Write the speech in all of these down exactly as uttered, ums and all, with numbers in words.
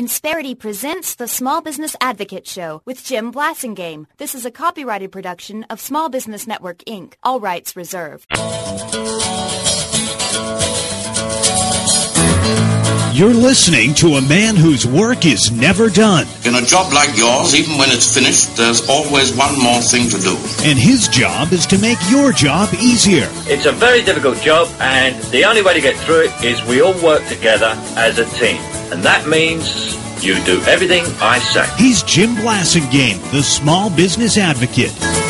Insperity presents the Small Business Advocate Show with Jim Blasingame. This is a copyrighted production of Small Business Network, Incorporated. All rights reserved. You're listening to a man whose work is never done. In a job like yours, even when it's finished, there's always one more thing to do. And his job is to make your job easier. It's a very difficult job, and the only way to get through it is we all work together as a team. And that means you do everything I say. He's Jim Blasingame, the Small Business Advocate.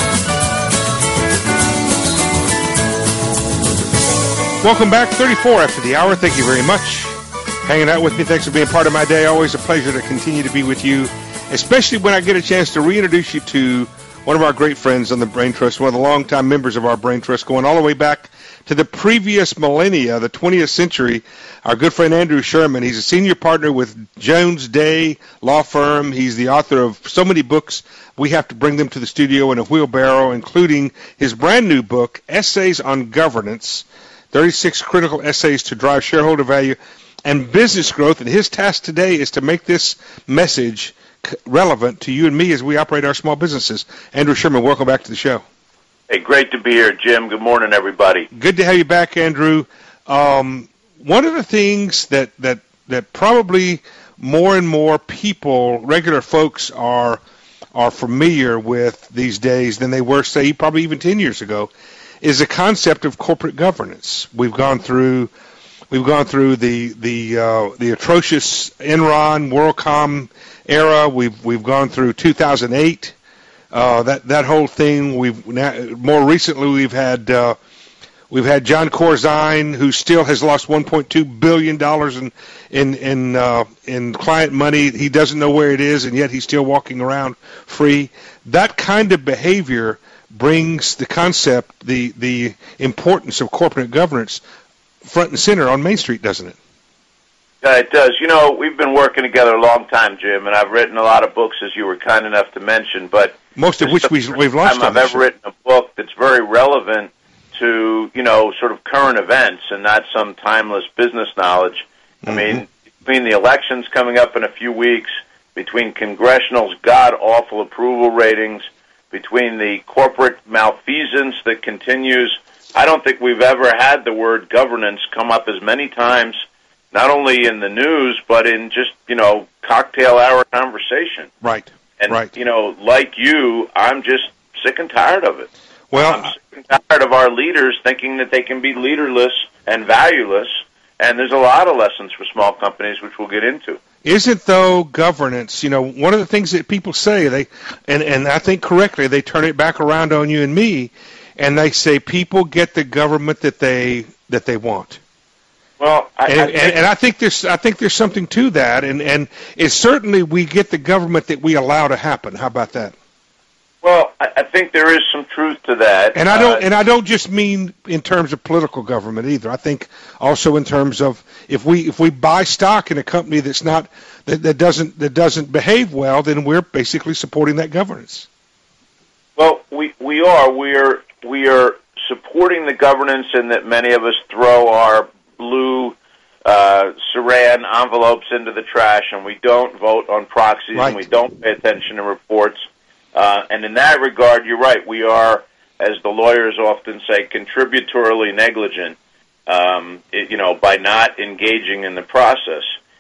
Welcome back, thirty-four after the hour. Thank you very much. Hanging out with me. Thanks for being part of my day. Always a pleasure to continue to be with you, especially when I get a chance to reintroduce you to one of our great friends on the Brain Trust, one of the longtime members of our Brain Trust, going all the way back to the previous millennia, the twentieth century. Our good friend Andrew Sherman. He's a senior partner with Jones Day Law Firm. He's the author of so many books. We have to bring them to the studio in a wheelbarrow, including his brand new book, Essays on Governance, thirty-six Critical Essays to Drive Shareholder Value and Business Growth. And his task today is to make this message relevant to you and me as we operate our small businesses. Andrew Sherman, welcome back to the show. Hey, great to be here, Jim. Good morning, everybody. Good to have you back, Andrew. Um, one of the things that, that, that probably more and more people, regular folks, are are familiar with these days than they were, say, probably even ten years ago, is the concept of corporate governance. We've gone through we've gone through the the uh, the atrocious Enron WorldCom era. We've we've gone through two thousand eight. Uh, that that whole thing. We've now, more recently we've had uh, we've had John Corzine, who still has lost one point two billion dollars in in in uh, in client money. He doesn't know where it is, and yet he's still walking around free. That kind of behavior brings the concept, the the importance of corporate governance front and center on Main Street, doesn't it? Yeah, it does. You know, we've been working together a long time, Jim, and I've written a lot of books, as you were kind enough to mention, but most of which we, we've launched on I've ever written a book that's very relevant to, you know, sort of current events and not some timeless business knowledge. Mm-hmm. I mean, between the elections coming up in a few weeks, between Congressional's god-awful approval ratings, between the corporate malfeasance that continues, I don't think we've ever had the word governance come up as many times, not only in the news, but in just, you know, cocktail hour conversation. Right. And, right. you know, like you, I'm just sick and tired of it. Well, I'm sick and tired of our leaders thinking that they can be leaderless and valueless, and there's a lot of lessons for small companies, which we'll get into. Isn't, though, governance, you know, one of the things that people say, they, and, and I think correctly, they turn it back around on you and me, and they say people get the government that they that they want. Well, I, and, I think, and, and I think there's I think there's something to that, and and it's certainly we get the government that we allow to happen. How about that? Well, I, I think there is some truth to that, and I don't uh, and I don't just mean in terms of political government either. I think also in terms of if we if we buy stock in a company that's not that, that doesn't that doesn't behave well, then we're basically supporting that governance. Well, we we are we're we are supporting the governance in that many of us throw our blue uh, Saran envelopes into the trash, and we don't vote on proxies, right. and we don't pay attention to reports. Uh, and in that regard, you're right. We are, as the lawyers often say, contributorily negligent, um, it, you know, by not engaging in the process.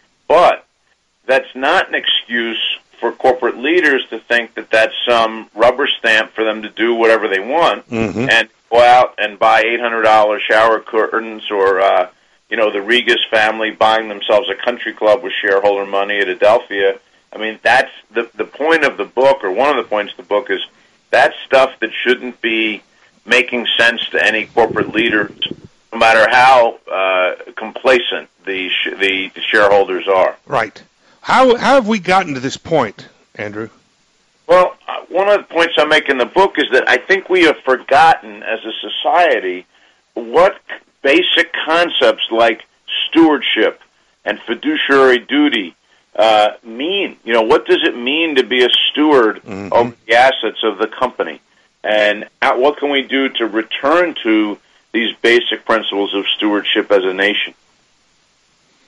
But that's not an excuse for corporate leaders to think that that's some rubber stamp for them to do whatever they want mm-hmm. and go out and buy eight hundred dollars shower curtains or, uh, you know, the Regas family buying themselves a country club with shareholder money at Adelphia. I mean, that's the the point of the book, or one of the points of the book, is that's stuff that shouldn't be making sense to any corporate leader, no matter how uh, complacent the, sh- the the shareholders are. Right. How how have we gotten to this point, Andrew? Well, uh, one of the points I make in the book is that I think we have forgotten as a society what basic concepts like stewardship and fiduciary duty uh, mean. You know, what does it mean to be a steward mm-hmm. of the assets of the company? And how, what can we do to return to these basic principles of stewardship as a nation?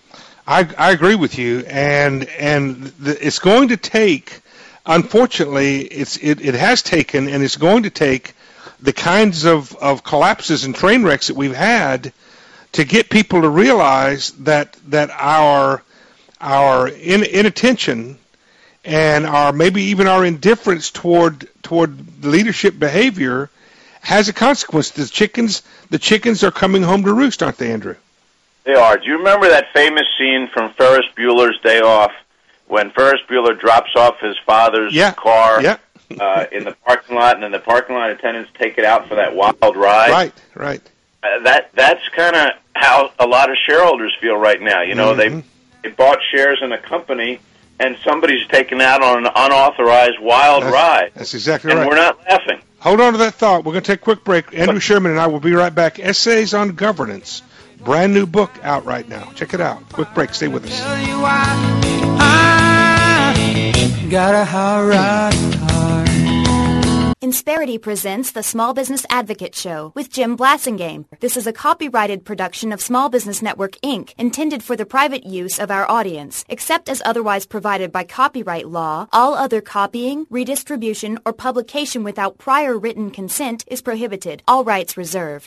I, I agree with you, and and the, it's going to take, unfortunately, it's it, it has taken, and it's going to take the kinds of, of collapses and train wrecks that we've had to get people to realize that that our our in, inattention and our maybe even our indifference toward toward leadership behavior has a consequence. The chickens the chickens are coming home to roost, aren't they, Andrew? They are. Do you remember that famous scene from Ferris Bueller's Day Off when Ferris Bueller drops off his father's yeah. car yeah. uh, in the parking lot, and then the parking lot attendants take it out for that wild ride? Right, right. Uh, that that's kind of how a lot of shareholders feel right now. You know, mm-hmm. they they bought shares in a company, and somebody's taken out on an unauthorized wild that's, ride. That's exactly and right. And we're not laughing. Hold on to that thought. We're going to take a quick break. Andrew Sherman and I will be right back. Essays on Governance. Brand new book out right now. Check it out. Quick break. Stay with us. Tell you why I got a hard heart. Insperity presents the Small Business Advocate Show with Jim Blasingame. This is a copyrighted production of Small Business Network, Incorporated, intended for the private use of our audience. Except as otherwise provided by copyright law, all other copying, redistribution, or publication without prior written consent is prohibited. All rights reserved.